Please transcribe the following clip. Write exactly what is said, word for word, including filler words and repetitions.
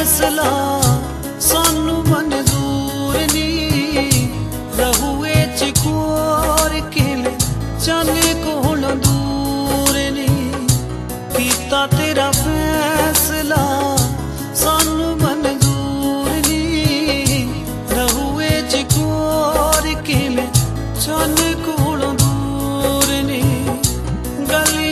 फैसला सानू मंजूर नी रहुए चिकोर किले चन कोल दूर नी कीता तेरा फैसला सानू मंजूर नी रहुए चिकोर किले चन कोल दूर नी गली